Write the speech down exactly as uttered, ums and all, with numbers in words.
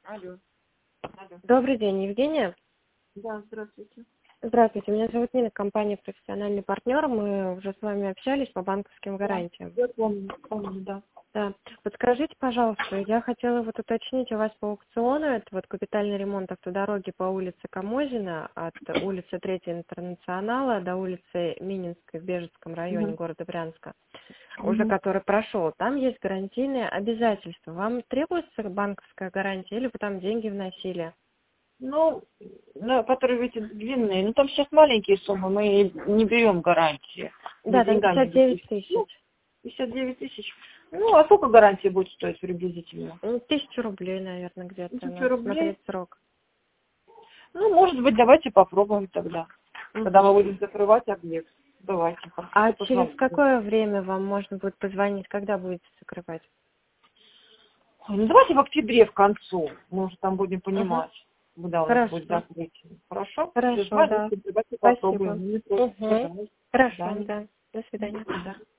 Алло. Алло. Добрый день, Евгения. Да, здравствуйте. Здравствуйте, меня зовут Нина, компания «Профессиональный партнер». Мы уже с вами общались по банковским Да, гарантиям. я помню, помню, да. Да. Подскажите, пожалуйста, я хотела вот уточнить у вас по аукциону. Это вот капитальный ремонт автодороги по улице Камозина от улицы третьего Интернационала до улицы Мининской в Бежецком районе Угу. города Брянска, уже Угу. который прошел. Там есть гарантийные обязательства. Вам требуется банковская гарантия или вы там деньги вносили? Ну, на, которые эти длинные, ну там сейчас маленькие суммы, мы не берем гарантии. Мы Да, там деньгами пятьдесят девять обеспечим. тысяч. Ну, пятьдесят девять тысяч. Ну, а сколько гарантия будет стоить приблизительно? Ну, Тысячу рублей, наверное, где-то. Тысячу Надо рублей? смотреть срок. Ну, может быть, давайте попробуем тогда. Когда мы Мгм. будем закрывать объект. Давайте, А хорошо, через позвоните. какое время вам можно будет позвонить? Когда будете закрывать? Ну, давайте в октябре в концу. Мы уже там будем Угу. понимать, когда у нас будет Хорошо. закрытие. Хорошо? Все, Хорошо, да. звоните, давайте Спасибо. попробуем. Не против, Угу. пожалуйста. До Хорошо, свидания. да. До свидания. Да.